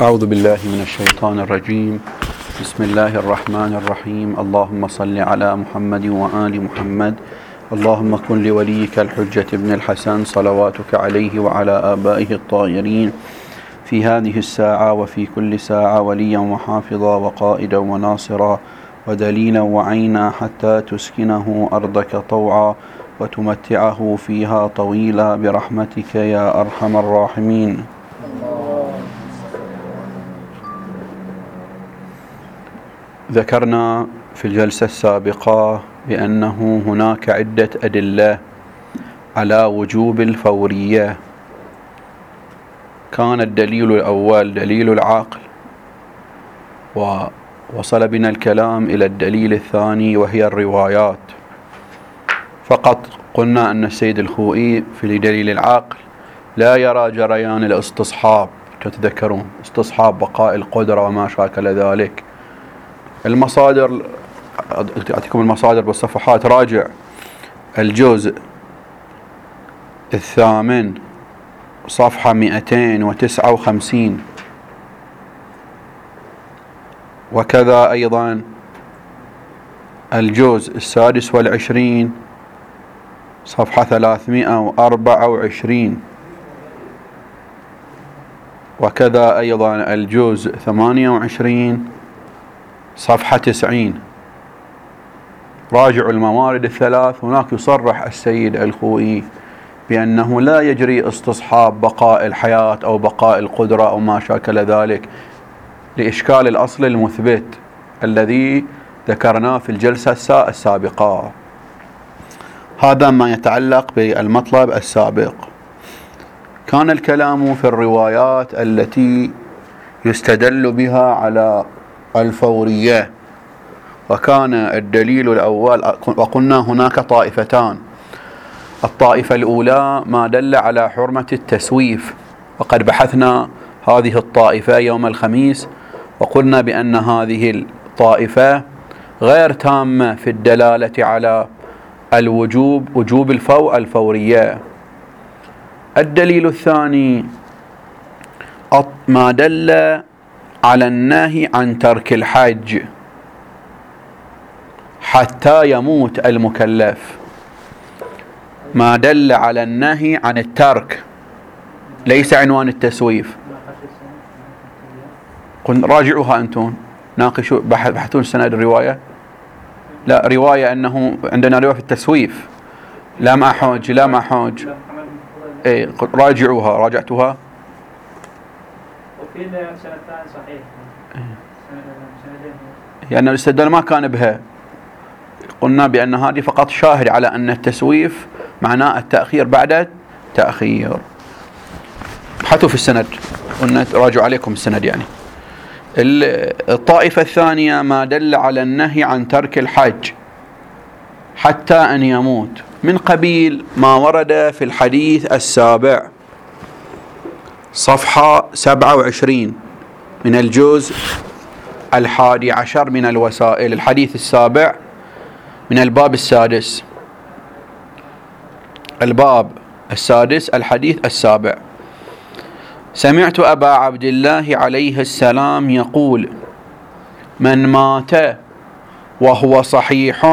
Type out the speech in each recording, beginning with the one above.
أعوذ بالله من الشيطان الرجيم. بسم الله الرحمن الرحيم. اللهم صل على محمد وآل محمد. اللهم كن لوليك الحجة ابن الحسن صلواتك عليه وعلى آبائه الطاهرين في هذه الساعة وفي كل ساعة وليا وحافظا وقائدا وناصرا ودليلا وعينا حتى تسكنه أرضك طوعا وتمتعه فيها طويلا برحمتك يا أرحم الراحمين. ذكرنا في الجلسة السابقة بأنه هناك عدة أدلة على وجوب الفورية. كان الدليل الأول دليل العقل، ووصل بنا الكلام إلى الدليل الثاني وهي الروايات. فقط قلنا أن السيد الخوئي في دليل العقل لا يرى جريان الاستصحاب، تتذكرون استصحاب بقاء القدرة وما شاكل ذلك. المصادر أعطيكم المصادر بالصفحات. راجع الجزء 8 صفحة 259، وكذا أيضا الجزء 26 صفحة 324، وكذا أيضا الجزء 28 صفحة 90. راجعوا الموارد الثلاث. هناك يصرح السيد الخوئي بأنه لا يجري استصحاب بقاء الحياة أو بقاء القدرة أو ما شاكل ذلك لإشكال الأصل المثبت الذي ذكرناه في الجلسة السابقة. هذا ما يتعلق بالمطلب السابق. كان الكلام في الروايات التي يستدل بها على الفورية، وكان الدليل الأول، وقلنا هناك طائفتان. الطائفة الأولى ما دل على حرمة التسويف، وقد بحثنا هذه الطائفة يوم الخميس وقلنا بأن هذه الطائفة غير تامة في الدلالة على وجوب الفورية. الدليل الثاني ما دل على النهي عن ترك الحج حتى يموت المكلف. ما دل على النهي عن الترك، ليس عنوان التسويف. راجعوها أنتم، ناقشوا، بحثون سند الرواية. لا، رواية أنه عندنا رواية في التسويف. لا ما حوج. إيه، راجعوها. راجعتوها. وفي سنتان صحيح. لأن الاستدلال ما كان بها. قلنا بأن هذه فقط شاهد على أن التسويف معناه التأخير بعد التأخير. حطوا في السند، قلنا راجعوا عليكم السند. يعني الطائفة الثانية ما دل على النهي عن ترك الحج حتى أن يموت، من قبيل ما ورد في الحديث السابع صفحة 27 من الجزء 11 من الوسائل. الحديث السابع من الباب السادس. الباب السادس الحديث السابع. سمعت أبا عبد الله عليه السلام يقول: من مات وهو صحيح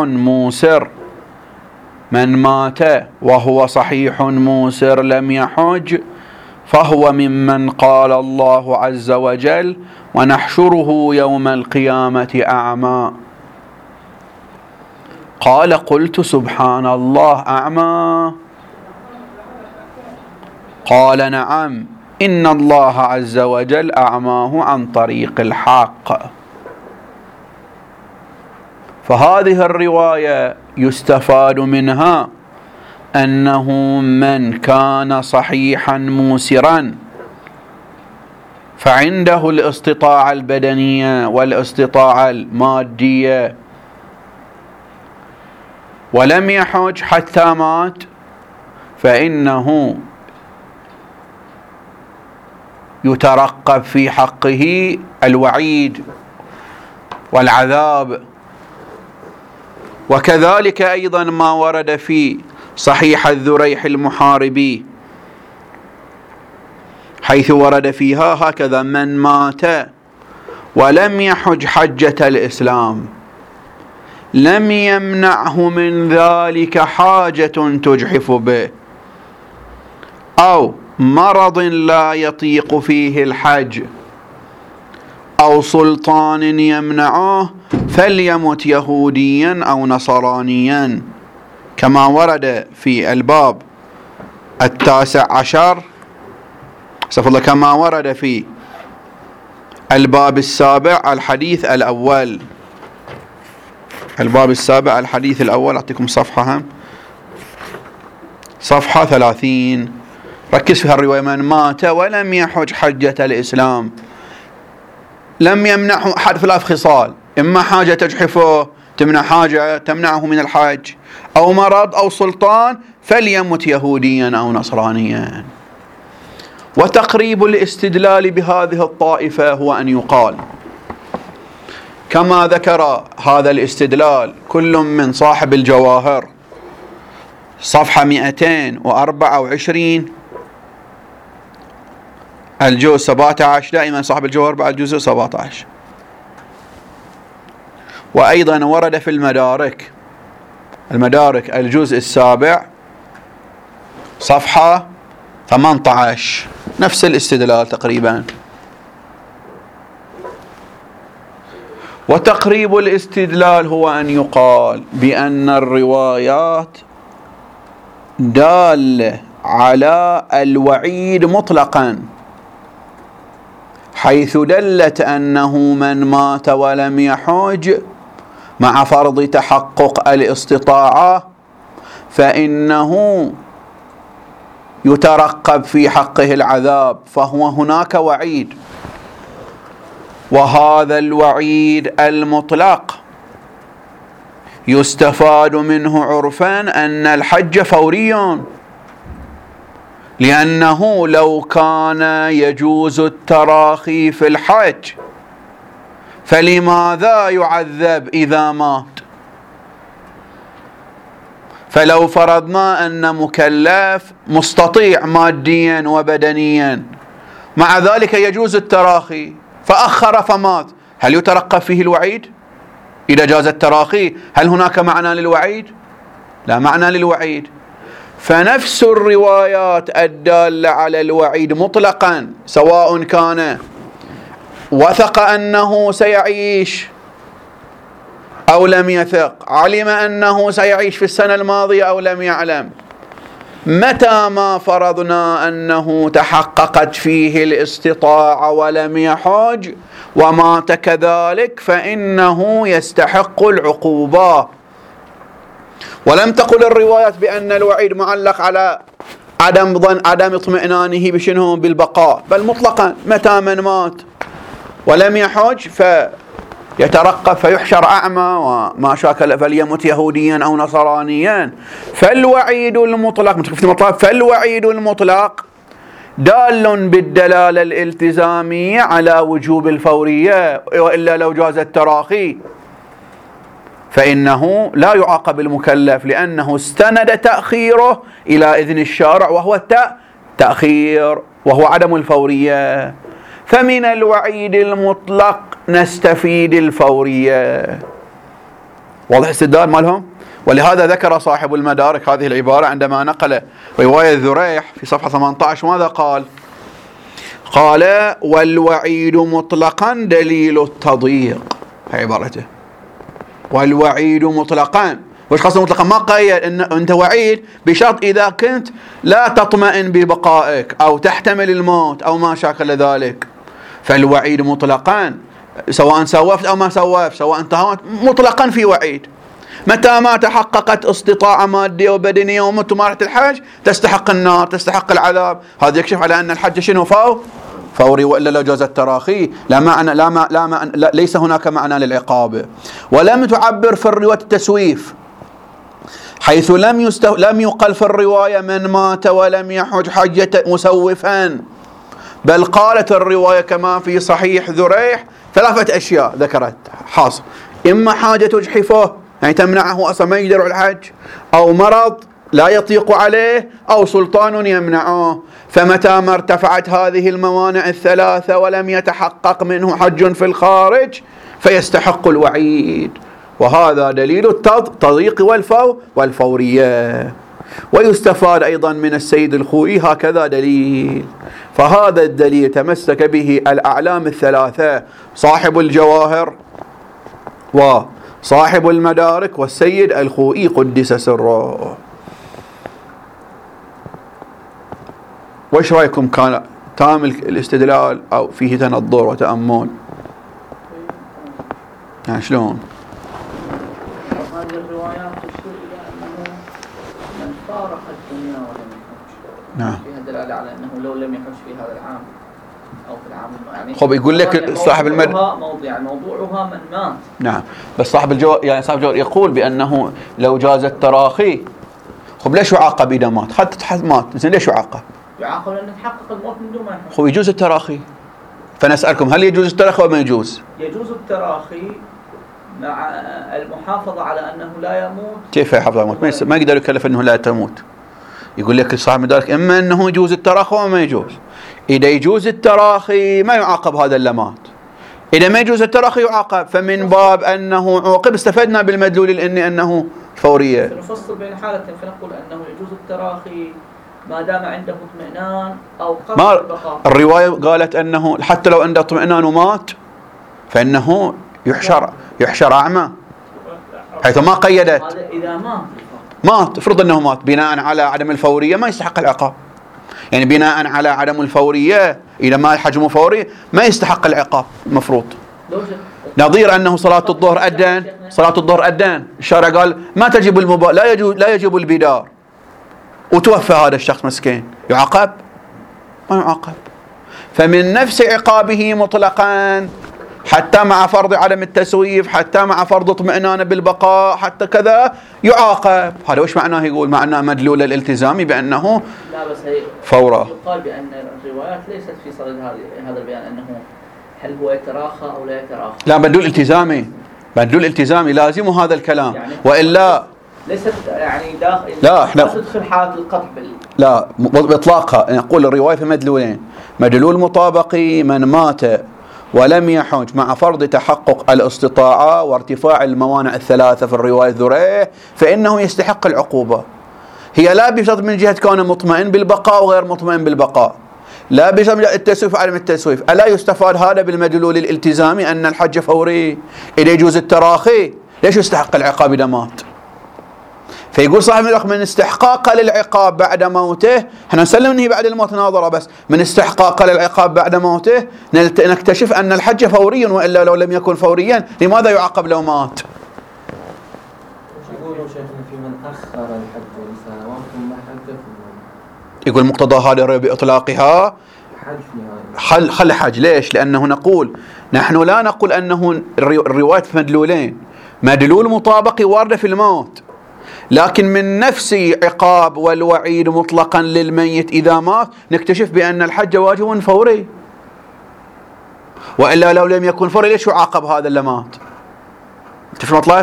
موسر لم يحج فهو ممن قال الله عز وجل: ونحشره يوم القيامة أعمى. قال: قلت: سبحان الله، أعمى؟ قال: نعم، إن الله عز وجل أعماه عن طريق الحق. فهذه الرواية يستفاد منها أنه من كان صحيحا موسرا فعنده الاستطاعة البدنية والاستطاعة المادية ولم يحج حتى مات، فإنه يترقب في حقه الوعيد والعذاب. وكذلك أيضا ما ورد في صحيح الذريح المحاربي حيث ورد فيها هكذا: من مات ولم يحج حجة الإسلام لم يمنعه من ذلك حاجة تجحف به أو مرض لا يطيق فيه الحج أو سلطان يمنعه فليمت يهوديا أو نصرانيا، كما ورد في الباب 19 كما ورد في الباب 7 الحديث الأول. الباب 7 الحديث الأول، أعطيكم صفحة هم، صفحة 30. ركز في هالرواية: من مات ولم يحج حجة الإسلام لم يمنعه أحد 3 خصال: إما حاجة تجحفه تمنع حاجة تمنعه من الحج، أو مرض أو سلطان، فليمت يهوديا أو نصرانيا. وتقريب الاستدلال بهذه الطائفة هو أن يقال كما ذكر هذا الاستدلال كل من صاحب الجواهر صفحة 224 الجزء 17، دائما صاحب الجوهر بعد جزء 17. وأيضا ورد في المدارك الجزء 7 صفحة 18 نفس الاستدلال تقريبا. وتقريب الاستدلال هو أن يقال بأن الروايات دالة على الوعيد مطلقا، حيث دلت أنه من مات ولم يحج مع فرض تحقق الاستطاعة فإنه يترقب في حقه العذاب، فهو هناك وعيد. وهذا الوعيد المطلق يستفاد منه عرفا أن الحج فوري، لأنه لو كان يجوز التراخي في الحج فلماذا يعذب إذا مات؟ فلو فرضنا أن مكلف مستطيع ماديا وبدنيا مع ذلك يجوز التراخي فأخر فمات، هل يترقب فيه الوعيد؟ إذا جاز التراخي هل هناك معنى للوعيد؟ لا معنى للوعيد. فنفس الروايات الدالة على الوعيد مطلقا، سواء كان وثق أنه سيعيش أو لم يثق، علم أنه سيعيش في السنة الماضية أو لم يعلم، متى ما فرضنا أنه تحققت فيه الاستطاعة ولم يحج ومات كذلك فإنه يستحق العقوبة. ولم تقل الروايات بأن الوعيد معلق على عدم اطمئنانه بشنو بالبقاء، بل مطلقا متى من مات ولم يحج فيترقب فيحشر أعمى وما شاكل فليمت يهوديا أو نصرانيا. فالوعيد المطلق دال بالدلالة الالتزامية على وجوب الفورية، وإلا لو جاز التراخي فإنه لا يعاقب المكلف لأنه استند تأخيره إلى إذن الشارع وهو التأخير وهو عدم الفورية. فمن الوعيد المطلق نستفيد الفورية. واضح الاستدلال مالهم؟ ولهذا ذكر صاحب المدارك هذه العبارة عندما نقل رواية ذريح في صفحة 18. ماذا قال؟ قال: والوعيد مطلقا دليل التضييق. هي عبارته، والوعيد مطلقا. وش قصد مطلقا؟ ما قيد ان انت وعيد بشرط اذا كنت لا تطمئن ببقائك او تحتمل الموت او ما شاكل ذلك. فالوعيد مطلقا سواء سوفت او ما سوفت، سواء انتهت، مطلقا في وعيد. متى ما تحققت استطاعة مادية وبدنية ومت ما رحت الحج تستحق النار، تستحق العذاب. هذا يكشف على ان الحج شنو؟ فوري، والا لو جاز التراخي ليس هناك معنى للعقاب. ولم تعبر في الرواية التسويف، حيث لم يقل في الرواية من مات ولم يحج حجة مسوفا، بل قالت الرواية كما في صحيح ذريح 3 أشياء ذكرت حاصل: إما حاجة تجحفه يعني تمنعه أصلا ما يقدر على الحج، أو مرض لا يطيق عليه أو سلطان يمنعه. فمتى ما ارتفعت هذه الموانع الثلاثة ولم يتحقق منه حج في الخارج فيستحق الوعيد، وهذا دليل التضييق والفورية. ويستفاد أيضا من السيد الخوئي هكذا دليل. فهذا الدليل تمسك به الأعلام الثلاثة، صاحب الجواهر وصاحب المدارك والسيد الخوئي قدس سره. وش رأيكم، كان تام الاستدلال أو فيه تنظر وتأمل؟ يعني شلون؟ هذه الروايات تشير إلى أنه من فارق الدنيا ولم يحج، نعم، فيها دلالة على أنه لو لم يحج في هذا العام أو في العام يعني خب يقول لك صاحب موضوعها من مات. نعم، بس صاحب الجوهر يقول بأنه لو جاز التراخي. خب ليش يعاقب إذا مات؟ حد مات، زين ليش يعاقب؟ يعاقب لأن يتحقق الموت من دون ما يحج. خب يجوز التراخي. فنسألكم، هل يجوز التراخي أو ما يجوز؟ يجوز التراخي مع المحافظة على أنه لا يموت. كيف يحافظ على الموت؟ ما يقدر يكلف أنه لا تموت. يقول لك صاحب المدارك إما أنه يجوز التراخي أو ما يجوز. إذا يجوز التراخي ما يعاقب هذا اللي مات، إذا ما يجوز التراخي يعاقب. فمن باب أنه عوقب استفدنا بالمدلول أنه فورية. نفصل بين حالتين، فنقول أنه يجوز التراخي ما دام عنده اطمئنان أو قصد البقاء. الرواية قالت أنه حتى لو عنده اطمئنان ومات فإنه يحشر أعمى، حيث ما قيدت. هذا إذا مات افرض أنه مات بناء على عدم الفورية ما يستحق العقاب. يعني بناء على عدم الفورية، إذا ما حجمه فوري ما يستحق العقاب المفروض. نظير أنه صلاة الظهر أدان الشارع قال ما تجب لا يجب البدار، وتوفى هذا الشخص مسكين، يعاقب؟ ما يعاقب. فمن نفس عقابه مطلقا، حتى مع فرض عدم التسويف، حتى مع فرض اطمئنان بالبقاء، حتى كذا يعاقب. هذا وش معناه؟ يقول معناه مدلول الالتزامي بأنه لا، بس هي فورا. يقال بأن الروايات ليست في صدد هذا البيان أنه هل هو يتراخى أو لا يتراخى. لا، مدلول التزامي لازم هذا الكلام، يعني وإلا ليست يعني داخل. لا، احنا تدخل حالة القطع لا بإطلاقها. نقول الرواية في مدلولين: مدلول مطابقي من مات ولم يحج مع فرض تحقق الاستطاعة وارتفاع الموانع الثلاثة في الرواية الذرية فإنه يستحق العقوبة. هي لا بشرط من جهة كونه مطمئن بالبقاء وغير مطمئن بالبقاء، لا بشرط من التسويف وعدم التسويف. ألا يستفاد هذا بالمدلول الالتزامي أن الحج فوري؟ إذا يجوز التراخي ليش يستحق العقاب إذا مات؟ فيقول صاحب المدارك من استحقاق للعقاب بعد موته، احنا نسلم انه بعد الموت ناظره، بس من استحقاق للعقاب بعد موته نكتشف ان الحج فوري، والا لو لم يكن فوريا لماذا يعاقب لو مات؟ يقولوا شيخنا في من اخر الحج لسنوات ثم حج. يقول مقتضى هذه الروايه باطلاقها خل حج. ليش؟ لانه نقول نحن لا نقول انه الروايات في مدلولين: مدلول مطابقي وارده في الموت، لكن من نفس عقاب والوعيد مطلقا للميت إذا مات نكتشف بأن الحج واجب فوري، وإلا لو لم يكن فوري ليش يعاقب هذا اللي مات؟ تفهم مطلب؟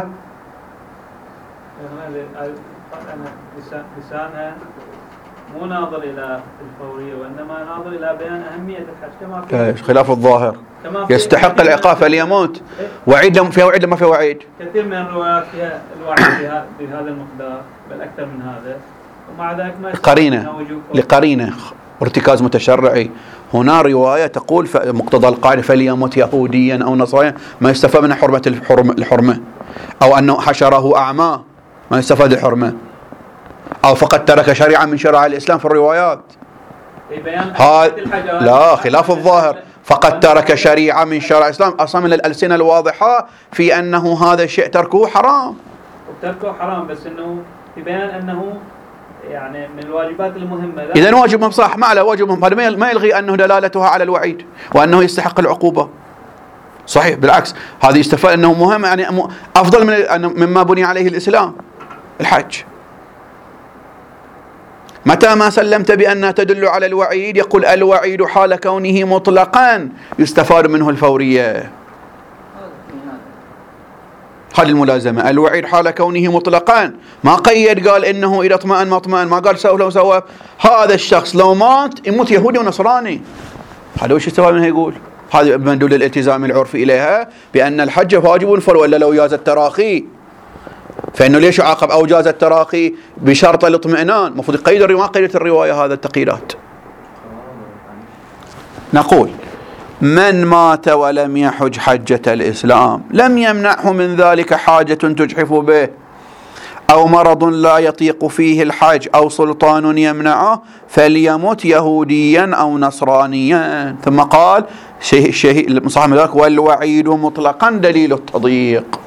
لسانها مو ناظر إلى الفورية وإنما ناظر إلى بيان أهمية الحج كما في خلاف الظاهر. يستحق العقاب فليموت. وعيد فيها وعيد ما فيها وعيد. كثير من الروايات فيها الوعيد بهذا المقدار بل أكثر من هذا، ومع ذلك ما لقرينة ارتكاز متشرعي. هنا رواية تقول مقتضى القاعدة فليموت يهوديا أو نصرانيا ما يستفاد من حرمة الحرمة، أو أنه حشره أعمى ما يستفاد الحرمة، أو فقد ترك شريعة من شرائع الإسلام في الروايات. لا، خلاف الظاهر. فقد ترك شريعة من شرائع الإسلام، أصلا من الألسنة الواضحة في أنه هذا الشيء تركه حرام. تركه حرام، بس أنه في بيان أنه يعني من الواجبات المهمة. إذن واجبهم صح، ما على واجبهم، هذا ما يلغي أنه دلالتها على الوعيد وأنه يستحق العقوبة. صحيح، بالعكس هذا يستفاد أنه مهم، يعني أفضل مما بني عليه الإسلام الحج. متى ما سلمت بأنها تدل على الوعيد يقول الوعيد حال كونه مطلقا يستفاد منه الفورية. هذه الملازمة. الوعيد حال كونه مطلقا، ما قيد قال إنه إذا اطمأن ما اطمأن، ما قال سوى لو سوى. هذا الشخص لو مات يموت يهودي ونصراني. هذا وش استفاد منه يقول؟ هذا مندول الالتزام العرفي إليها بأن الحج واجب فرض، وإلا لو جاز التراخي فإنه ليش يعاقب أو جاز التراخي بشرط الاطمئنان؟ المفروض يقيد الرواية، ما قيدت الرواية هذا التقييدات. نقول من مات ولم يحج حجة الإسلام لم يمنعه من ذلك حاجة تجحف به أو مرض لا يطيق فيه الحج أو سلطان يمنعه فليمت يهوديا أو نصرانيا. ثم قال صاحب ذلك والوعيد مطلقا دليل التضييق.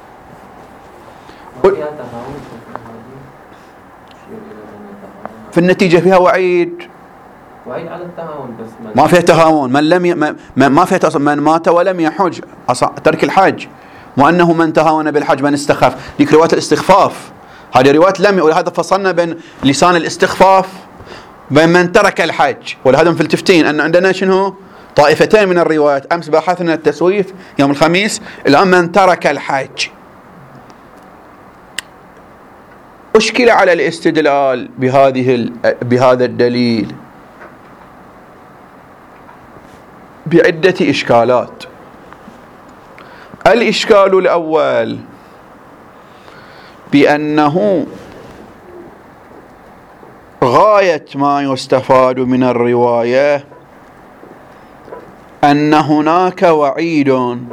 في النتيجة فيها وعيد على التهاون، بس ما فيها تهاون. ما فيها من مات ولم يحج ترك الحج، وأنه من تهاون بالحج من استخف. ذيك رواية الاستخفاف، هذه رواية لم، ولهذا فصلنا بين لسان الاستخفاف بين من ترك الحج. ولهذا مفلتفتين أن عندنا شنو طائفتين من الروايات. أمس بحثنا التسويف يوم الخميس، الآن من ترك الحج. أشكل على الاستدلال بهذا الدليل بعدة إشكالات. الإشكال الأول بأنه غاية ما يستفاد من الرواية أن هناك وعيد،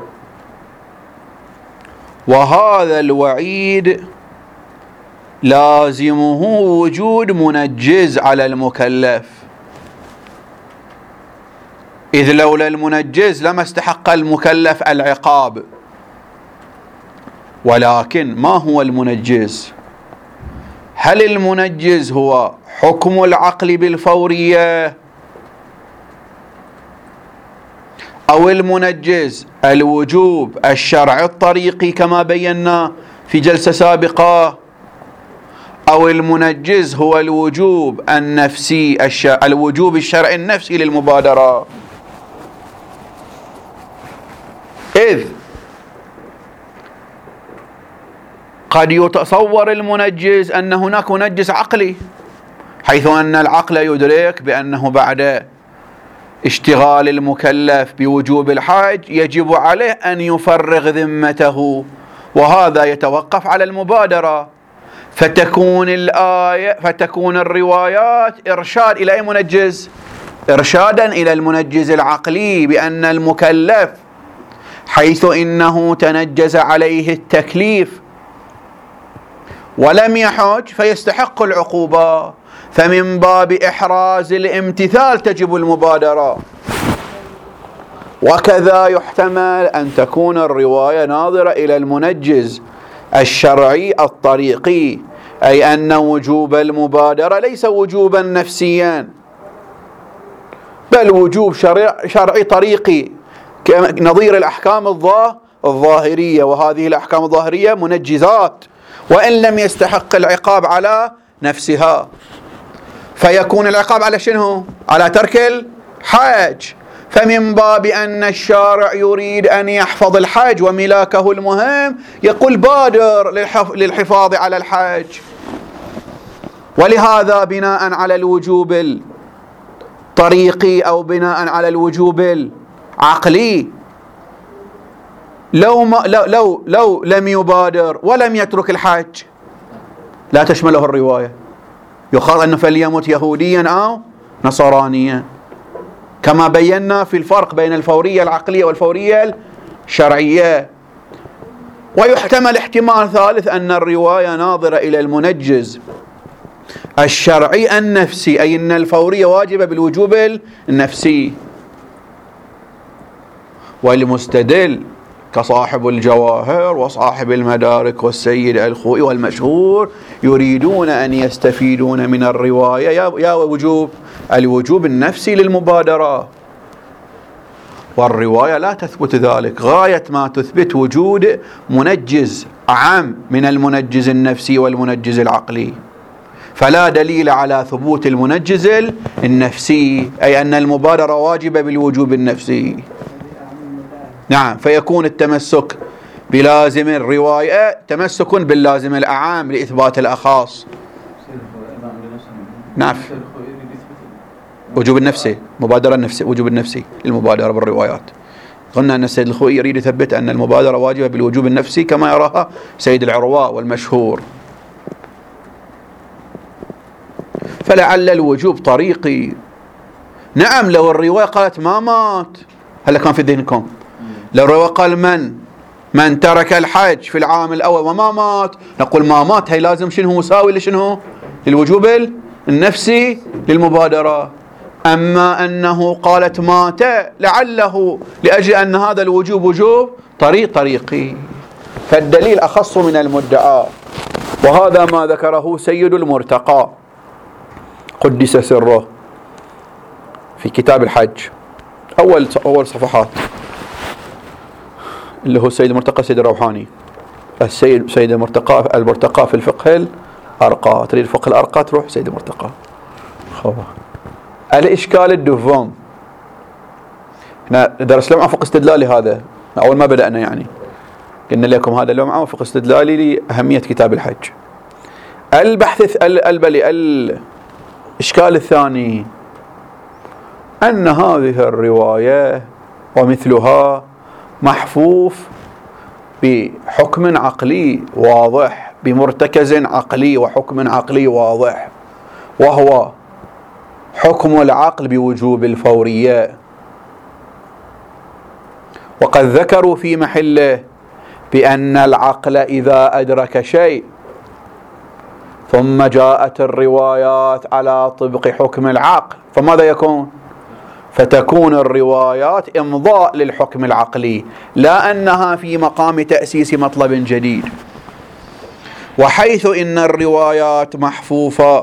وهذا الوعيد لازمه وجود منجز على المكلف، إذ لولا المنجز لما استحق المكلف العقاب. ولكن ما هو المنجز؟ هل المنجز هو حكم العقل بالفورية، أو المنجز الوجوب الشرعي الطريقي كما بينا في جلسة سابقة، أو المنجز هو الوجوب النفسي الوجوب الشرعي النفسي للمبادرة؟ إذ قد يتصور المنجز أن هناك منجز عقلي، حيث أن العقل يدرك بأنه بعد اشتغال المكلف بوجوب الحج يجب عليه أن يفرغ ذمته، وهذا يتوقف على المبادرة. فتكون الروايات إرشاد إلى أي منجز؟ إرشادا إلى المنجز العقلي بأن المكلف حيث إنه تنجز عليه التكليف ولم يحج فيستحق العقوبة، فمن باب إحراز الامتثال تجب المبادرة. وكذا يحتمل أن تكون الرواية ناظرة إلى المنجز الشرعي الطريقي، أي أن وجوب المبادرة ليس وجوبا نفسيا بل وجوب شرعي طريقي، نظير الأحكام الظاهرية. وهذه الأحكام الظاهرية منجزات وإن لم يستحق العقاب على نفسها، فيكون العقاب على شنو؟ على ترك الحج. فمن باب أن الشارع يريد أن يحفظ الحج وملاكه المهم يقول بادر للحفاظ على الحج. ولهذا بناء على الوجوب الطريقي أو بناء على الوجوب العقلي لو لم يبادر ولم يترك الحج لا تشمله الرواية، يقال أنه فليمت يهوديا أو نصرانيا، كما بينا في الفرق بين الفورية العقلية والفورية الشرعية. ويحتمل احتمال ثالث أن الرواية ناظرة إلى المنجز الشرعي النفسي، أي أن الفورية واجبة بالوجوب النفسي. والمستدل كصاحب الجواهر وصاحب المدارك والسيد الخوئي والمشهور يريدون أن يستفيدون من الرواية يا الوجوب النفسي للمبادرة، والرواية لا تثبت ذلك. غاية ما تثبت وجود منجز أعم من المنجز النفسي والمنجز العقلي، فلا دليل على ثبوت المنجز النفسي، أي أن المبادرة واجبة بالوجوب النفسي. نعم، فيكون التمسك بلازم الرواية تمسك باللازم الأعام لإثبات الأخاص. نعم، وجوب النفسي، مبادرة النفسي، وجوب النفسي المبادرة بالروايات. قلنا أن السيد الخوئي يريد يثبت أن المبادرة واجبة بالوجوب النفسي كما يراها سيد العرواء والمشهور. فلعل الوجوب طريقي. نعم، لو الرواية قالت ما مات، هل كان في ذهنكم؟ لو الرواية قال من ترك الحج في العام الأول وما مات، نقول ما مات هي لازم شنو مساوي لشنو؟ للوجوب النفسي للمبادرة. أما أنه قالت مات لعله لأجل أن هذا الوجوب وجوب طريقي، فالدليل أخص من المدعى. وهذا ما ذكره سيد المرتقى قدس سره في كتاب الحج، أول صفحات، اللي هو سيد المرتقى سيد الروحاني. سيد المرتقى في الفقه الأرقى. تريد الفقه الأرقى تروح سيد المرتقى. الإشكال الدفوم، احنا درس لمعة فقه استدلالي، هذا أول ما بدأنا يعني قلنا لكم هذا لمعة فقه استدلالي لأهمية كتاب الحج. البحث الإشكال الثاني أن هذه الرواية ومثلها محفوف بحكم عقلي واضح، بمرتكز عقلي وحكم عقلي واضح، وهو حكم العقل بوجوب الفورية. وقد ذكروا في محله بأن العقل إذا أدرك شيء ثم جاءت الروايات على طبق حكم العقل فماذا يكون؟ فتكون الروايات إمضاء للحكم العقلي، لا أنها في مقام تأسيس مطلب جديد. وحيث إن الروايات محفوفة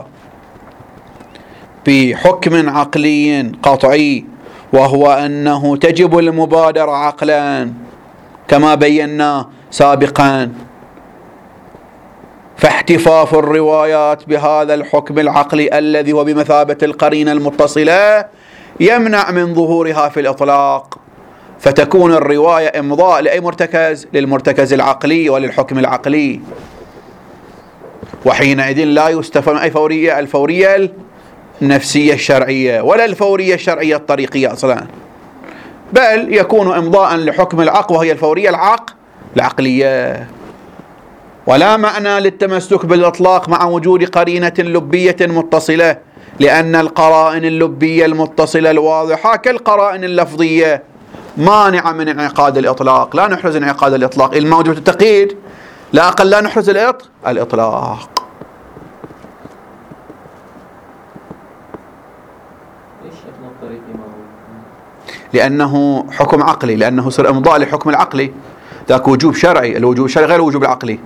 بحكم عقلي قطعي، وهو أنه تجب المبادرة عقلا كما بينا سابقا، فاحتفاف الروايات بهذا الحكم العقلي الذي هو بمثابة القرينة المتصلة يمنع من ظهورها في الإطلاق، فتكون الرواية إمضاء لأي مرتكز؟ للمرتكز العقلي وللحكم العقلي. وحينئذ لا يستفهم أي فورية، الفورية النفسية الشرعية ولا الفورية الشرعية الطريقية أصلا، بل يكون إمضاء لحكم العقل وهي الفورية العقلية. ولا معنى للتمسك بالإطلاق مع وجود قرينة لبية متصلة، لأن القرائن اللبية المتصلة الواضحة كالقرائن اللفظية مانعة من انعقاد الإطلاق. لا نحرز انعقاد الإطلاق، الموجود التقييد لا أقل لا نحرز الإطلاق. لأنه حكم عقلي، لأنه صار إمضاء لحكم العقلي، ذاك وجوب شرعي. الوجوب الشرعي غير الوجوب العقلي.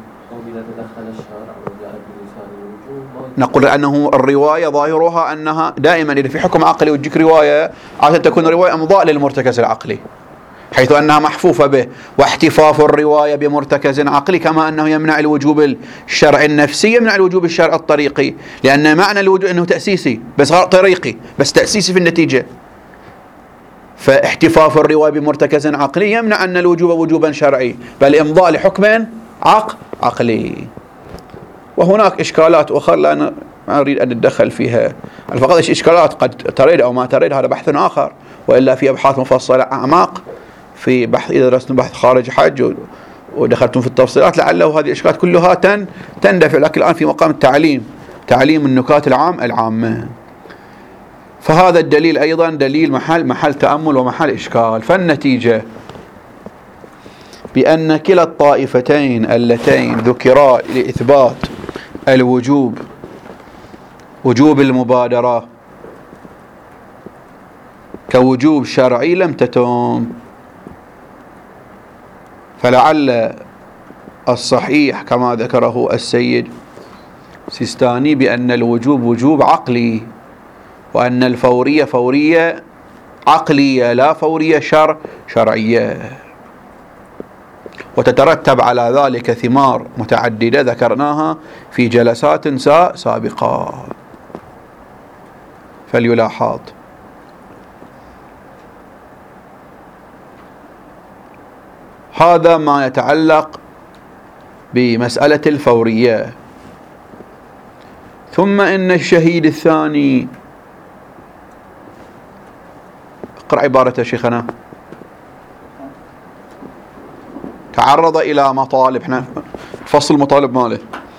نقول أنه الرواية ظاهرها أنها دائما إذا في حكم عقلي وتجيك رواية عادة تكون رواية إمضاء للمرتكز العقلي، حيث أنها محفوفة به. واحتفاف الرواية بمرتكز عقلي كما أنه يمنع الوجوب الشرعي النفسي يمنع الوجوب الشرعي الطريقي، لأن معنى الوجوب أنه تأسيسي بس طريقي، بس تأسيسي في النتيجة. فاحتفاف الرواية بمرتكز عقلي يمنع أن الوجوب وجوبا شرعي، بل إمضاء لحكم عقلي. وهناك إشكالات أخرى لا أريد أن نتدخل فيها، فقط إشكالات قد تريد أو ما تريد هذا بحث آخر، وإلا في أبحاث مفصلة أعماق في بحث. إذا درستم بحث خارج حج ودخلتم في التفصيلات لعله هذه الإشكالات كلها تندفع، لكن الآن في مقام تعليم النكات العامة. فهذا الدليل أيضا دليل محل تأمل ومحل إشكال. فالنتيجة بأن كلا الطائفتين اللتين ذكرا لإثبات وجوب المبادرة كوجوب شرعي لم تتم. فلعل الصحيح كما ذكره السيد سيستاني بأن الوجوب وجوب عقلي، وأن الفورية فورية عقلية لا فورية شرعية، وتترتب على ذلك ثمار متعددة ذكرناها في جلسات سابقة. فليلاحظ. هذا ما يتعلق بمسألة الفورية. ثم إن الشهيد الثاني، اقرأ عبارة شيخنا، تعرض إلى مطالب، احنا فصل المطالب ماله.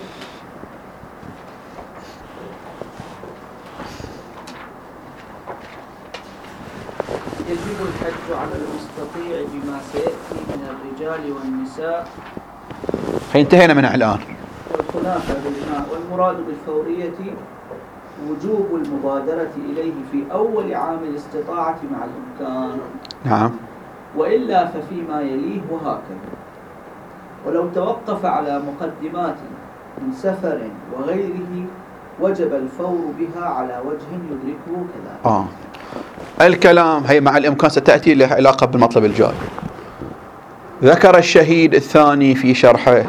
يجب الحج على المستطيع بما سيأتي من الرجال والنساء. انتهينا منها الآن. والمراد بالفورية وجوب المبادرة إليه في أول عام الاستطاعة مع الإمكان. نعم. وإلا ففيما يليه وهكذا. ولو توقف على مقدمات من سفر وغيره وجب الفور بها على وجه يدركه كذلك. الكلام هي مع الإمكان ستأتي لها علاقة بالمطلب الجاي. ذكر الشهيد الثاني في شرحه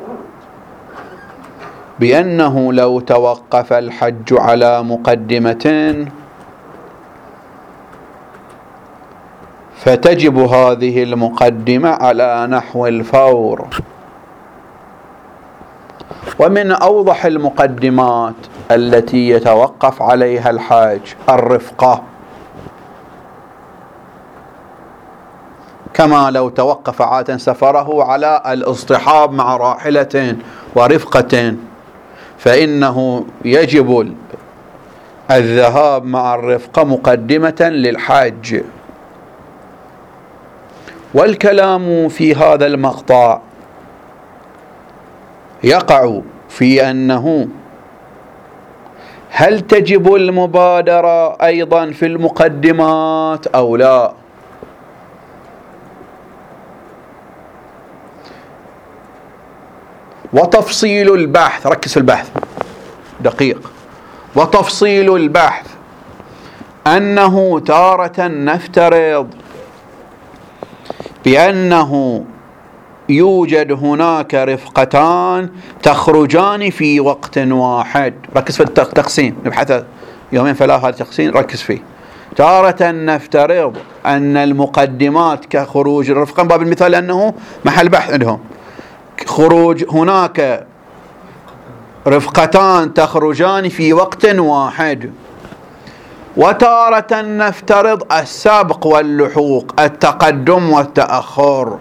بأنه لو توقف الحج على مقدمة فتجب هذه المقدمة على نحو الفور. ومن أوضح المقدمات التي يتوقف عليها الحاج الرفقة، كما لو توقف عادة سفره على الاصطحاب مع راحلة ورفقة، فإنه يجب الذهاب مع الرفقة مقدمة للحاج. والكلام في هذا المقطع يقع في أنه هل تجب المبادرة أيضا في المقدمات أو لا. وتفصيل البحث، ركز في البحث دقيق، وتفصيل البحث أنه تارة نفترض بأنه يوجد هناك رفقتان تخرجان في وقت واحد. ركز في التقسيم، نبحث يومين ثلاثة، هذا التقسيم ركز فيه. تارة نفترض أن المقدمات كخروج الرفقان، باب المثال لأنه محل بحث عندهم، خروج هناك رفقتان تخرجان في وقت واحد. وتارة نفترض السبق واللحوق، التقدم والتأخر،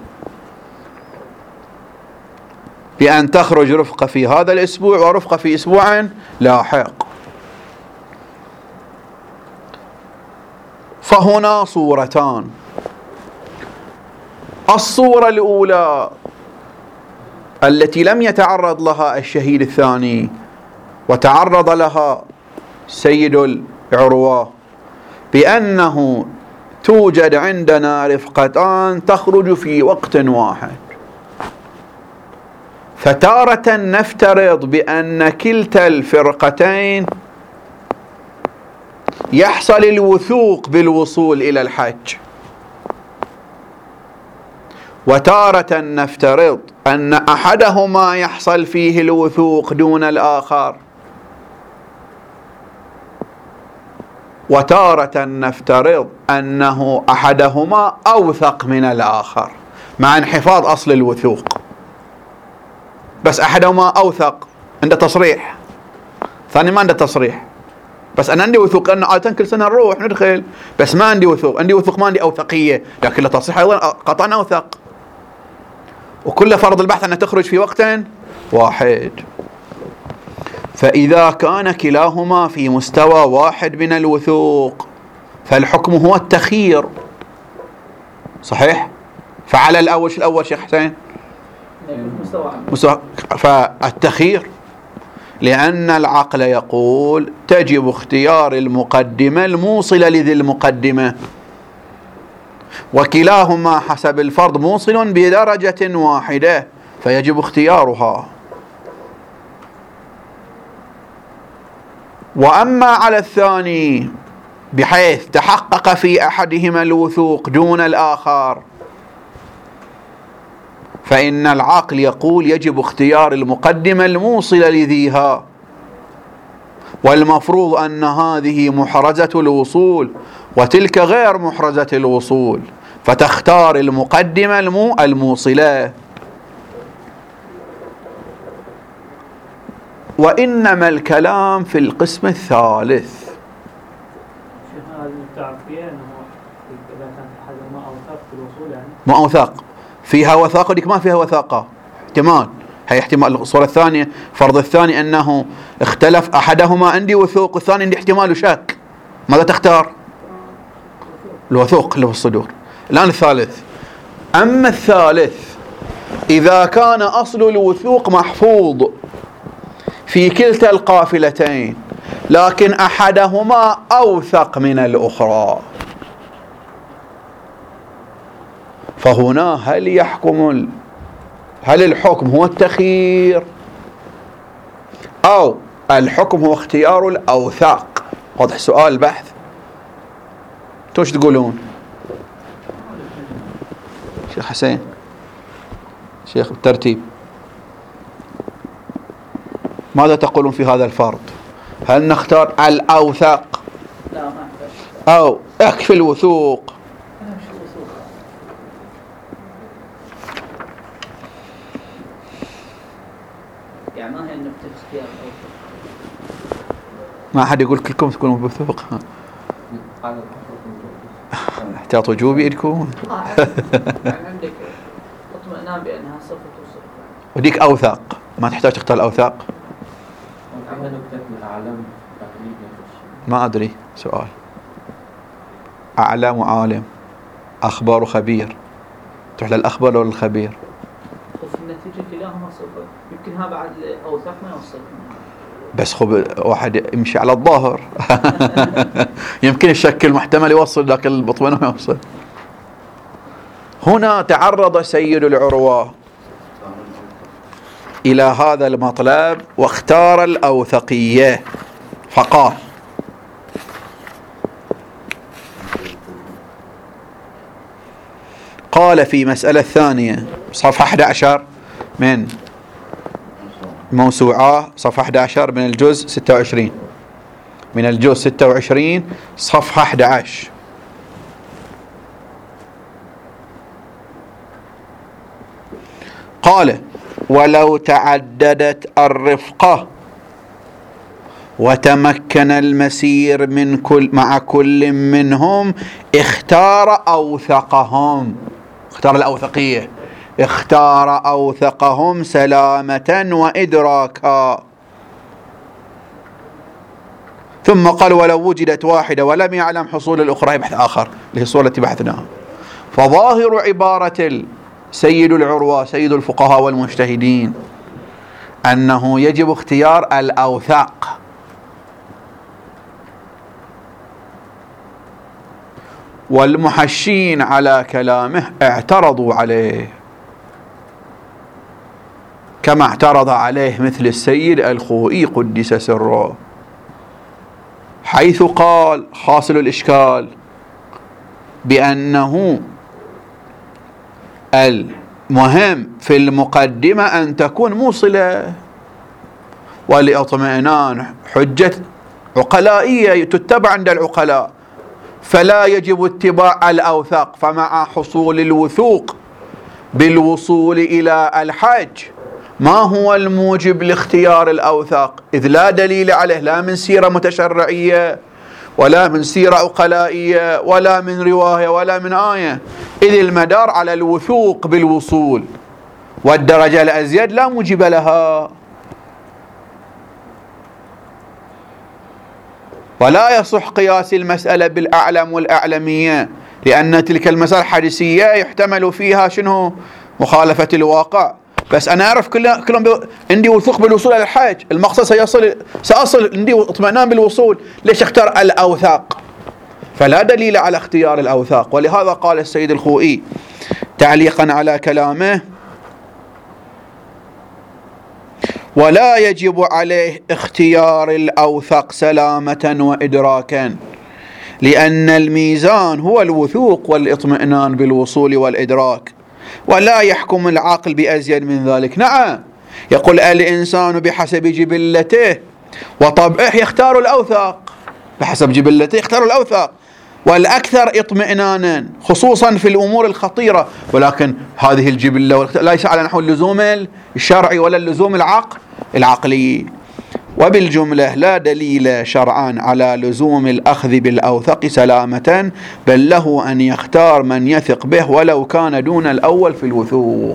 بأن تخرج رفقة في هذا الأسبوع ورفقة في أسبوع لاحق. فهنا صورتان. الصورة الأولى التي لم يتعرض لها الشهيد الثاني وتعرض لها سيد العروة، بأنه توجد عندنا رفقتان تخرج في وقت واحد. فتارة نفترض بأن كلتا الفرقتين يحصل الوثوق بالوصول إلى الحج، وتارة نفترض أن أحدهما يحصل فيه الوثوق دون الآخر، وتارة نفترض أنه أحدهما أوثق من الآخر مع انحفاظ أصل الوثوق، بس أحدهما أوثق عنده تصريح، ثاني ما عنده تصريح، بس أنا عندي وثوق أنه عادة كل سنة نروح ندخل، بس ما عندي وثوق، عندي وثوق ما عندي أوثقية، لكن تصريح أيضا قطعا أوثق، وكل فرض البحث أنها تخرج في وقت واحد. فإذا كان كلاهما في مستوى واحد من الوثوق فالحكم هو التخيير، صحيح؟ فعلى الأول شيخ حسين فالتخيير، لأن العقل يقول تجب اختيار المقدمة الموصلة لذي المقدمة، وكلاهما حسب الفرض موصل بدرجة واحدة فيجب اختيارها. وأما على الثاني بحيث تحقق في أحدهما الوثوق دون الآخر فإن العقل يقول يجب اختيار المقدمة الموصلة لذيها، والمفروض أن هذه محرزة الوصول وتلك غير محرزة الوصول، فتختار المقدمة الموصلة. وإنما الكلام في القسم الثالث. ما أوثاق فيها وثاقة وديك ما فيها وثاقة، احتمال. هي احتمال. الصورة الثانية، فرض الثاني أنه اختلف أحدهما عندي وثوق والثاني عندي احتمال وشك، ماذا تختار؟ الوثوق اللي في الصدور. الآن الثالث. أما الثالث إذا كان أصل الوثوق محفوظ في كلتا القافلتين لكن أحدهما أوثق من الأخرى، فهنا هل الحكم هو التخيير أو الحكم هو اختيار الأوثاق؟ واضح سؤال البحث. توش تقولون شيخ حسين؟ شيخ بالترتيب ماذا تقولون في هذا الفرض؟ هل نختار الأوثق لا ما أحتاج أو اكفي الوثوق؟ يعني ما هي النقطة اختيار الأوثق؟ ما أحد يقول كلكم تكونوا بوثوق؟ احتياط وجوبي لكم؟ يعني عندك اطمئنان بأنها صفة وصفة، وديك أوثق ما تحتاج تختار الأوثاق. ما أدري، سؤال. أعلم وعالم، أخبار وخبير، تروح للأخبار ولا الخبير؟ وفي النتيجة كلاهما صفة، يمكن ها بعد أوثق ما يوصل. بس واحد يمشي على الظاهر يمكن الشك المحتمل يوصل لكن البطمئنان ما يوصل. هنا تعرض سيد العروة إلى هذا المطلب واختار الأوثقية، قال في مسألة ثانية صفحة 11 من موسوعة، صفحة 11 من الجزء 26، من الجزء 26 صفحة 11. قال: ولو تعددت الرفقة وتمكن المسير مع كل منهم اختار أوثقهم، اختار الأوثقية، اختار أوثقهم سلامة وإدراكا. ثم قال: ولو وجدت واحدة ولم يعلم حصول الأخرى، بحث آخر اللي هي الصورة التي بحثناها. فظاهر عبارة سيد العروة سيد الفقهاء والمجتهدين أنه يجب اختيار الأوثاق، والمحشين على كلامه اعترضوا عليه كما اعترض عليه مثل السيد الخوئي قدس سره، حيث قال حاصل الإشكال بأنه المهم في المقدمة أن تكون موصلة، ولإطمئنان حجة عقلائية تتبع عند العقلاء، فلا يجب اتباع الأوثاق. فمع حصول الوثوق بالوصول إلى الحج ما هو الموجب لاختيار الأوثاق؟ إذ لا دليل عليه، لا من سيرة متشرعية ولا من سيرة عقلائية ولا من رواية ولا من آية، إذ المدار على الوثوق بالوصول، والدرجة الأزيد لا موجب لها. ولا يصح قياس المسألة بالأعلم والأعلمية، لأن تلك المسألة حديثية يحتمل فيها شنو؟ مخالفة الواقع. بس أنا أعرف كلهم عندي وثوق بالوصول إلى الحج، المقصد سأصل عندي اطمئنان بالوصول، ليش اختار الأوثاق؟ فلا دليل على اختيار الأوثاق. ولهذا قال السيد الخوئي تعليقا على كلامه: ولا يجب عليه اختيار الأوثق سلامة وإدراكا، لأن الميزان هو الوثوق والاطمئنان بالوصول والإدراك، ولا يحكم العقل بأزيد من ذلك. نعم، يقول الإنسان بحسب جبلته وطبعه يختار الأوثق، بحسب جبلته يختار الأوثق، والأكثر اطمئنانا خصوصا في الأمور الخطيرة. ولكن هذه الجبلة ليس على نحو اللزوم الشرعي ولا اللزوم العقلي. وبالجملة لا دليل شرعا على لزوم الأخذ بالأوثق سلامة، بل له أن يختار من يثق به ولو كان دون الأول في الوثوق.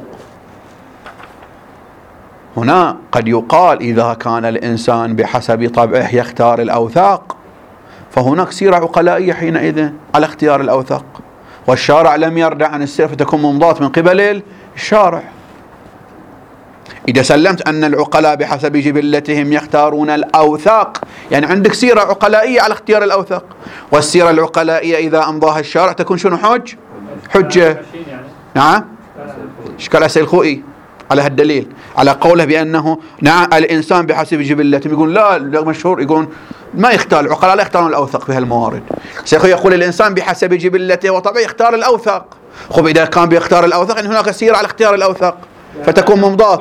هنا قد يقال إذا كان الإنسان بحسب طبعه يختار الأوثاق فهناك سيرة عقلائية حينئذ على اختيار الأوثق، والشارع لم يردع عن السير فتكون ممضاة من قبل الشارع. إذا سلمت أن العقلاء بحسب جبلتهم يختارون الأوثاق، يعني عندك سيرة عقلائية على اختيار الأوثق، والسيرة العقلائية إذا أمضاها الشارع تكون شنو حجة. نعم. إشكال أسئل الخوئي على هالدليل، على قوله بأنه نعم الإنسان بحسب جبلته، يقول لا مشهور، يقول ما يختار العقلاء لا يختارون الأوثق في هالموارد. سيخو يقول الإنسان بحسب جبلته وطبعه يختار الأوثق. خب إذا كان بيختار الأوثق إن هناك سيرة على اختيار الأوثق فتكون ممضاة.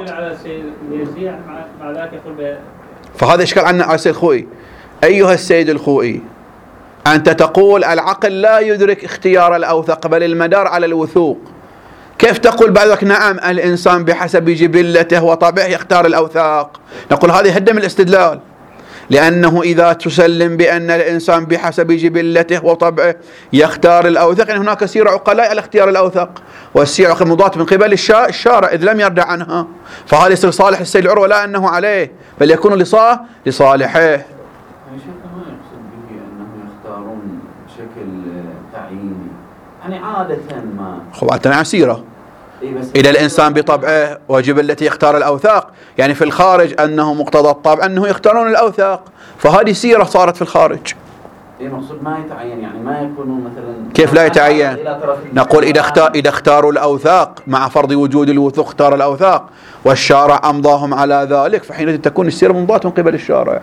فهذا إشكال عنا على السيد الخوئي. أيها السيد الخوئي، أنت تقول العقل لا يدرك اختيار الأوثق بل المدار على الوثوق، كيف تقول بعدك نعم الإنسان بحسب جبلته وطبعه يختار الأوثاق؟ نقول هذه هدم الاستدلال، لأنه إذا تسلم بأن الإنسان بحسب جبلته وطبعه يختار الأوثق إن هناك سيرة عقلاء على اختيار الأوثق، والسيرة مضاة من قبل الشارع إذ لم يردع عنها، فهذا يصير صالح السيد العروة لا أنه عليه بل يكون لصالحه. يعني شيخنا ما يقصد به أنه يختارون بشكل تعييني، يعني عادة ما خب عن سيرة إذا الإنسان بطبعه وجبلته يختار الأوثاق، يعني في الخارج أنه مقتضى الطبع أنه يختارون الأوثاق، فهذه سيرة صارت في الخارج. مقصود ما يتعين، يعني ما يكونوا مثلا كيف لا يتعين؟ نقول إذا اختاروا الأوثاق مع فرض وجود الوثوق اختار الأوثاق والشارع أمضاهم على ذلك، فحينئذ تكون السيرة ممضاة من قبل الشارع،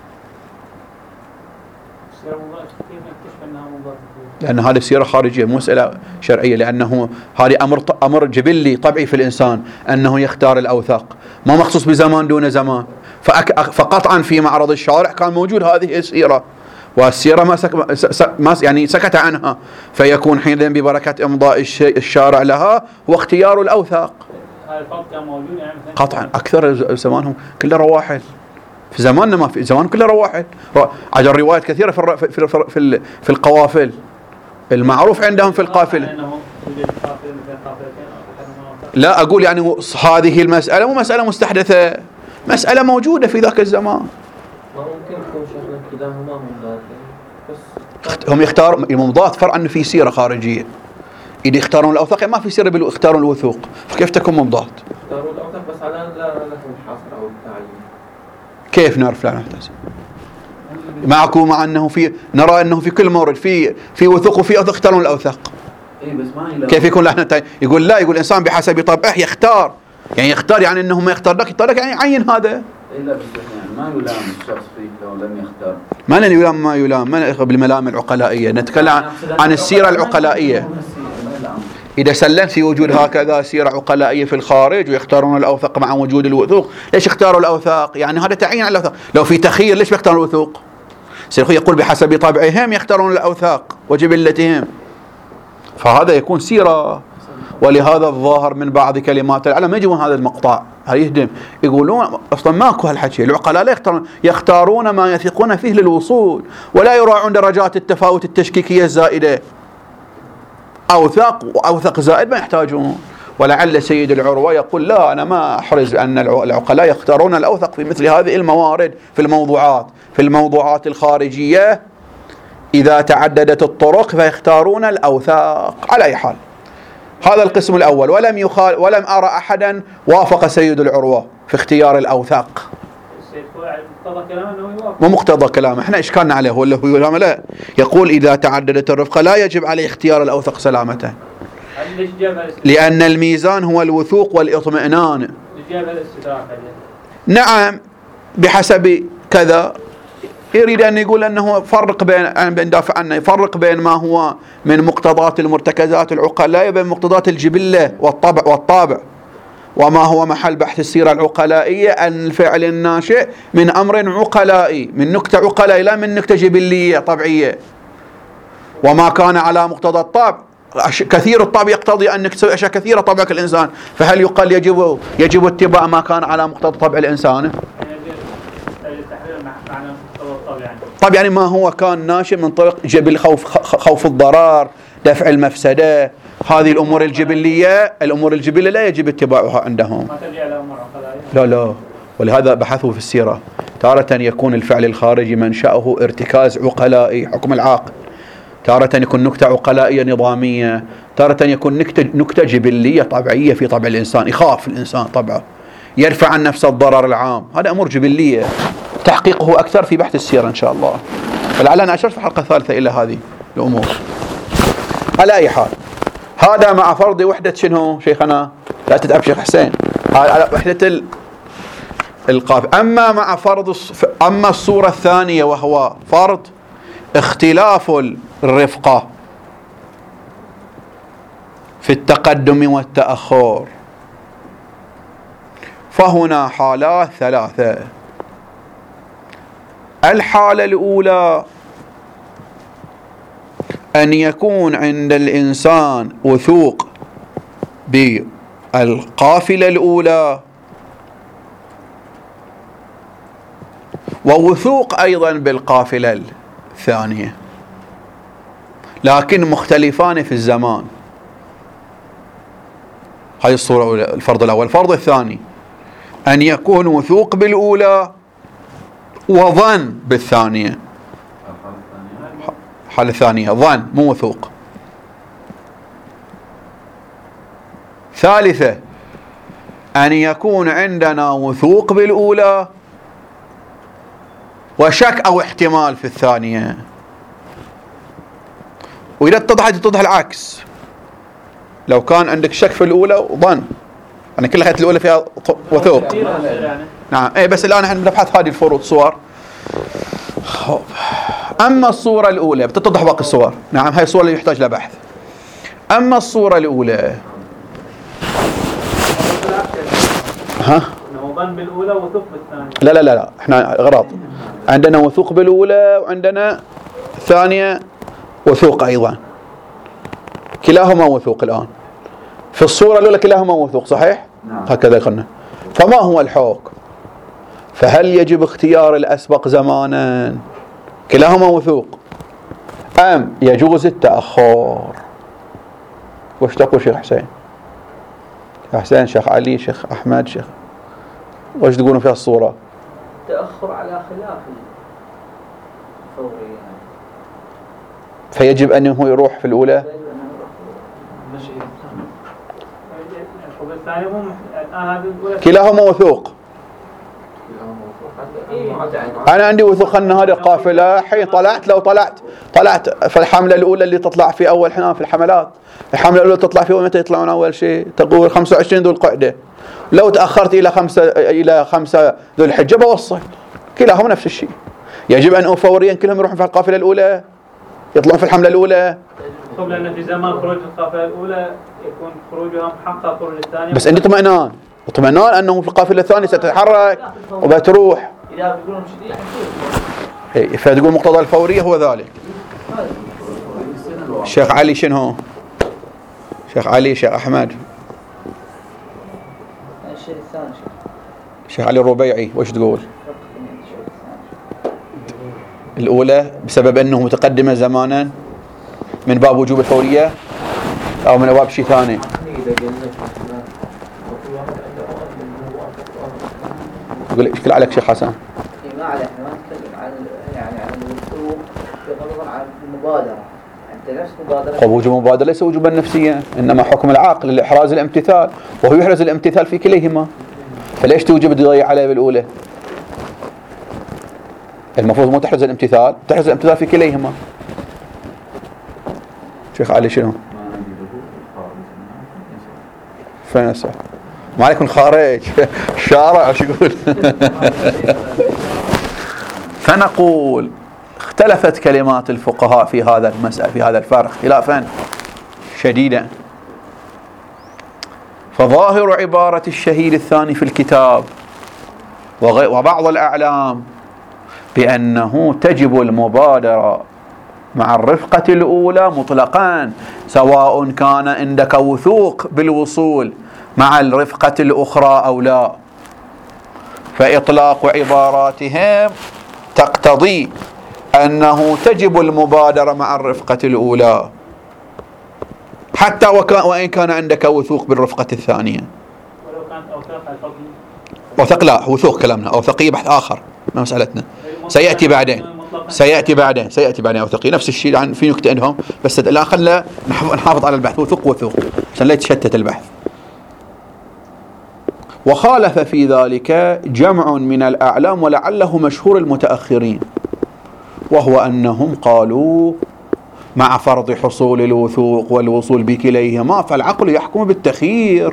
لأن هذه سيرة خارجية مو مسألة شرعية، لأنه هذه أمر جبلي طبيعي في الإنسان أنه يختار الأوثاق، ما مخصوص بزمان دون زمان. فقطعا في معرض الشارع كان موجود هذه السيرة، والسيرة ما يعني سكت عنها، فيكون حينئذ ببركة إمضاء الشارع لها واختيار الأوثاق. هذا الفرق كان موجود يعني قطعا أكثر زمانهم كله رواحل، في زماننا ما في زمان كله رواحل. عجل روايات كثيرة في القوافل المعروف عندهم في القافلة. لا أقول يعني هذه المسألة مو مسألة مستحدثة، مسألة موجودة في ذاك الزمان. ممكن يكون شغلة كلاهما ممضات، بس هم يختاروا الممضات فرع أنه في سيرة خارجية. إذا يختارون الأوثاق ما في سيرة يختارون الوثوق، فكيف تكون ممضات؟ يختارون الأوثاق بس على لا لهم الحصر أو التعيين. كيف نعرف لا نحتاج؟ معكم مع أنه نرى أنه في كل مورد في وثوق وفي أوثق يختارون الأوثاق. بس ما كيف يكون لا يقول لا، يقول الإنسان بحسب طبعه يختار، يعني يختار يعني أنه ما يختار لك يعني عين هذا. إلا بس يعني ما يلام الشخص فيك لو لم يختار. ما لن يلام ما يلام، ما نأخذ بالملام العقلائية، نتكلم عن السيرة العقلائية. إذا سلمت في وجود هكذا سيرة عقلائية في الخارج ويختارون الأوثق مع وجود الوثوق، ليش اختاروا الأوثاق؟ يعني هذا تعيين على الأوثاق. لو في تخيير ليش بيختارون الوثوق؟ سيخو يقول بحسب طبعهم يختارون الأوثاق وجبلتهم، فهذا يكون سيرة. ولهذا الظاهر من بعض كلمات العلم يجون هذا المقطع يهدم، يقولون أصلا ماكو هالحكي، العقلاء لا يختارون ما يثقون فيه للوصول، ولا يراعون درجات التفاوت التشكيكية الزائدة. أوثق وأوثق زائد ما يحتاجون. ولعل سيد العروة يقول لا، أنا ما أحرز أن العقلاء يختارون الأوثق في مثل هذه الموارد في الموضوعات الخارجية إذا تعددت الطرق فيختارون الأوثاق. على أي حال هذا القسم الأول. ولم أرى أحدا وافق سيد العروة في اختيار الأوثاق. مو مقتضى كلامه، احنا إشكالنا عليه ولا هو كلامه لا، يقول إذا تعددت الرفقة لا يجب عليه اختيار الأوثق سلامة، لأن الميزان هو الوثوق والإطمئنان. نعم بحسب كذا، يريد أن يقول أنه فرق يفرق بين ما هو من مقتضات المرتكزات العقلاء وبين مقتضات الجبلة والطابع، وما هو محل بحث السيرة العقلائية أن الفعل الناشئ من أمر عقلائي، من نكتة عقلائي لا من نكتة جبلية طبيعية. وما كان على مقتضى الطبع. كثير الطبع يقتضي أنك تسوي أشياء كثيرة طبعك الإنسان، فهل يقال يجب اتباع ما كان على مقتضى طبع الإنسان؟ طب يعني ما هو كان ناشئ من طريق جبل خوف الضرر، دفع المفسدة، هذه الأمور الجبلية. الأمور الجبلية لا يجب اتباعها عندهم. لا، ولهذا بحثوا في السيرة. تارة يكون الفعل الخارجي منشأه ارتكاز عقلائي حكم العاقل، تارة يكون نكتة عقلائية نظامية، تارة يكون نكتة جبلية طبيعية في طبع الإنسان، يخاف الإنسان طبعه، يرفع عن نفسه الضرر العام. هذا أمور جبلية تحقيقه أكثر في بحث السيرة إن شاء الله، فلعلنا أشرت في الحلقة الثالثة إلى هذه الأمور. على أي حال، هذا مع فرض وحدة شنو شيخنا؟ لا تتعب شيخ حسين، على وحدة القاف. أما مع فرض أما الصورة الثانية وهو فرض اختلاف الرفقة في التقدم والتأخر، فهنا حالات ثلاثة. الحالة الأولى أن يكون عند الإنسان وثوق بالقافلة الأولى، ووثوق أيضا بالقافلة الثانية، لكن مختلفان في الزمان. هذه الصورة الأولى، الفرض الأول. الفرض الثاني أن يكون وثوق بالأولى وظن بالثانية. الحالة الثانية ظن مو وثوق. ثالثة أن يكون عندنا وثوق بالأولى وشك أو احتمال في الثانية. وإذا اتضح العكس، لو كان عندك شك في الأولى وظن، يعني كل حياة الأولى فيها وثوق. نعم بس الآن احنا نبحث هذه الفروض صور. أما الصورة الأولى بتتضح باقي الصور. نعم هاي الصورة اللي يحتاج لها بحث. أما الصورة الأولى ظن بالأولى وثوق بالثانية. لا احنا غلط. عندنا وثوق بالأولى وعندنا ثانية وثوق أيضا، كلاهما وثوق. الآن في الصورة الأولى كلاهما وثوق صحيح؟ هكذا قلنا. فما هو الحكم؟ فهل يجب اختيار الأسبق زمانا كلاهما وثوق، أم يجوز التأخر؟ وش تقول شيخ حسين؟ شيخ حسين، شيخ علي، شيخ أحمد، شيخ وش تقولون في الصورة؟ تأخر على خلاف الفوري يعني. فيجب أنه يروح في الأولى. كلاهما وثوق. أنا عندي وثوق أن هذه قافلة حين طلعت فالحملة الأولى اللي تطلع في أول حين في الحملات، الحملة الأولى تطلع في متى يطلعون أول شيء؟ تقول 25 ذو القعدة. لو تأخرت إلى 5 ذو الحجة بوصل. كلاهما نفس الشيء. يجب أن فوريا كلهم يروحون في القافلة الأولى، يطلعون في الحملة الأولى. طب لأن في زمان خروج القافلة الأولى يكون خروجها محقق، خروج الثانية بس عندي اطمئنان أنه في القافلة الثانية ستتحرك وبتروح. إذا بيقولون شديد فتقول مقتضى الفورية هو ذلك. الشيخ علي شنو؟ شيخ علي، شيخ أحمد، الشيء الثاني شيخ علي الربيعي وش تقول؟ الأولى بسبب أنه متقدمة زمانا من باب وجوب الفورية أو من باب شيء ثاني؟ يقول اشكل عليك شيخ حسن. ما عليه، احنا ما نتكلم عن عن الوثوق بغض عن المبادرة. انت نفس مبادرة. وجوب المبادرة ليس وجوبا نفسيا، انما حكم العقل لإحراز الامتثال، وهو يحرز الامتثال في كليهما. فليش توجب تضيع عليه بالأولى؟ المفروض مو تحرز الامتثال، تحرز الامتثال في كليهما. شيخ علي شنو؟ فين هسه؟ ما عليكم خارج الشارع شو يقول. فنقول اختلفت كلمات الفقهاء في هذا المسألة، في هذا الفرق اختلافا شديدا. فظاهر عبارة الشهيد الثاني في الكتاب وبعض الأعلام بأنه تجب المبادرة مع الرفقة الأولى مطلقا، سواء كان عندك وثوق بالوصول مع الرفقة الأخرى أو لا. فإطلاق عباراتهم تقتضي أنه تجب المبادرة مع الرفقة الأولى حتى وإن كان عندك وثوق بالرفقة الثانية. ولو كانت أوثاق الفضل، وثق لا وثوق كلامنا، أوثقية بحث آخر ما مسألتنا، سيأتي بعدين أوثقية نفس الشيء. عن في نكتة عندهم بس الآن خلنا نحافظ على البحث وثوق عشان لا يتشتت البحث. وخالف في ذلك جمع من الأعلام ولعله مشهور المتأخرين، وهو أنهم قالوا مع فرض حصول الوثوق والوصول بكليهما فالعقل يحكم بالتخيير.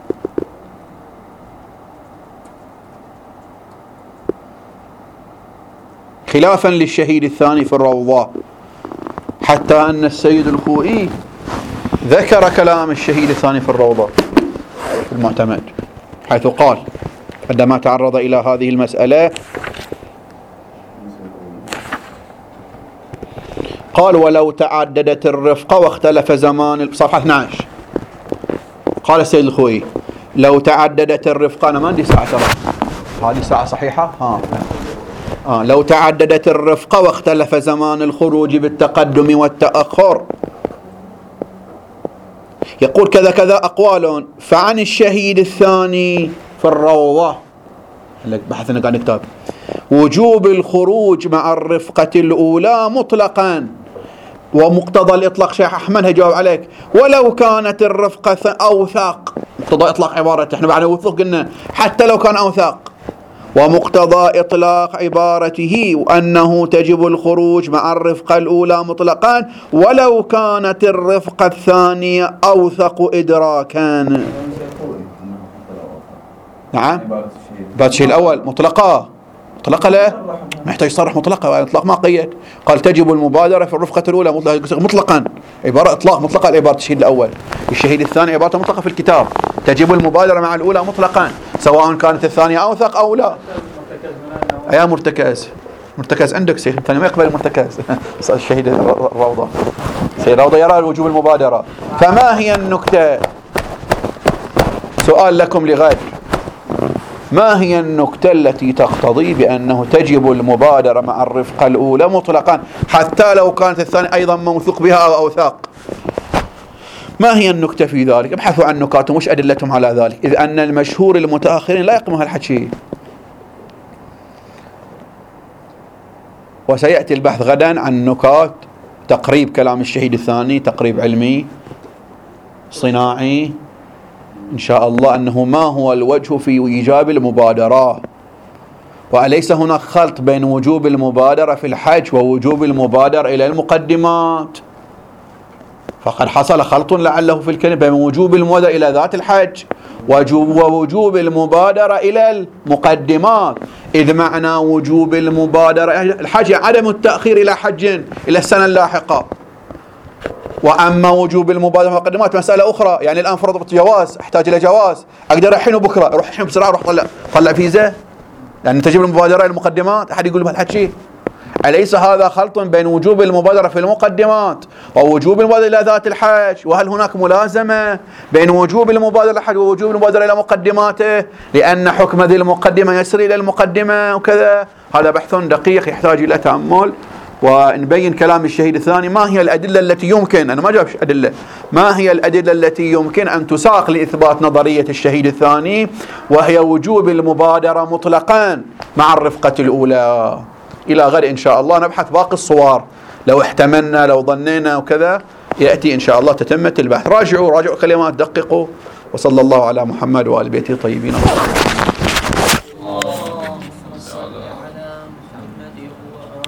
خلافا للشهيد الثاني في الروضة، حتى أن السيد الخوئي ذكر كلام الشهيد الثاني في الروضة في المعتمد، حيث قال عندما تعرض إلى هذه المسألة قال: ولو تعددت الرفقة واختلف زمان، صفحة 12. قال السيد الخوئي: لو تعددت الرفقة، أنا ما عندي ساعة ترى، هذه ساعة صحيحة؟ لو تعددت الرفقة واختلف زمان الخروج بالتقدم والتأخر، يقول كذا كذا أقوال، فعن الشهيد الثاني في الروضة بحثنا قاعد نكتب وجوب الخروج مع الرفقة الأولى مطلقا، ومقتضى الإطلاق شيخ أحمد هيجاوب عليك، ولو كانت الرفقة أوثق، مقتضى إطلاق عبارة احنا بعد وثق قلنا حتى لو كان أوثق، ومقتضى إطلاق عبارته أنه تجب الخروج مع الرفقة الأولى مطلقا ولو كانت الرفقة الثانية أوثق إدراكا. نعم بعد الشيء الأول مطلقة لا ما يحتاج يصرح مطلقة، إطلاق ما قيد، قال تجب المبادرة في الرفقة الأولى مطلقا، عبارة إطلاق مطلقة لعبارة الشهيد الأول. الشهيد الثاني عبارة مطلقة في الكتاب، تجب المبادرة مع الأولى مطلقا سواء كانت الثانية أوثق أو لا. يا مرتكز عندك سيد الثاني ما يقبل المرتكز. الشهيد الروضة سيد الروضة يرى وجوب المبادرة. فما هي النكتة؟ سؤال لكم لغد، ما هي النكتة التي تقتضي بأنه تجب المبادرة مع الرفقة الأولى مطلقا حتى لو كانت الثانية أيضا موثوق بها أو أوثاق؟ ما هي النكتة في ذلك؟ ابحثوا عن نكاتهم وش أدلتهم على ذلك، إذ أن المشهور المتأخرين لا يقوم هالحكي. وسيأتي البحث غدا عن نكات تقريب كلام الشهيد الثاني، تقريب علمي صناعي إن شاء الله، أنه ما هو الوجه في إيجاب المبادرة، وأليس هناك خلط بين وجوب المبادرة في الحج ووجوب المبادرة إلى المقدمات، فقد حصل خلط لعله في الكلمة بين وجوب المبادرة إلى ذات الحج ووجوب المبادرة إلى المقدمات، إذ معنى وجوب المبادرة الحج عدم التأخير إلى حج إلى السنة اللاحقة، وأما وجوب المبادرة المقدمات مسألة أخرى. يعني الآن فرضت جواز، أحتاج إلى جواز، أقدر الحين وبكرة أروح الحين بسرعة أروح طلع فيزا، يعني تجيب المبادرة إلى المقدمات. أحد يقول بهالحكي؟ أليس هذا خلط بين وجوب المبادرة في المقدمات ووجوب المبادرة إلى ذات الحج؟ وهل هناك ملازمة بين وجوب المبادرة للحج ووجوب المبادرة إلى مقدماته، لأن حكم ذي المقدمة يسري إلى المقدمة وكذا؟ هذا بحث دقيق يحتاج إلى تأمل، ونبين كلام الشهيد الثاني ما هي الأدلة التي يمكن، أنا ما جابش أدلة، ما هي الأدلة التي يمكن أن تساق لإثبات نظرية الشهيد الثاني، وهي وجوب المبادرة مطلقا مع الرفقة الأولى. إلى غد إن شاء الله نبحث باقي الصور، لو احتملنا لو ظنينا وكذا، يأتي إن شاء الله تتمة البحث. راجعوا كلمات، دققوا، وصلى الله على محمد وآل بيته الطيبين.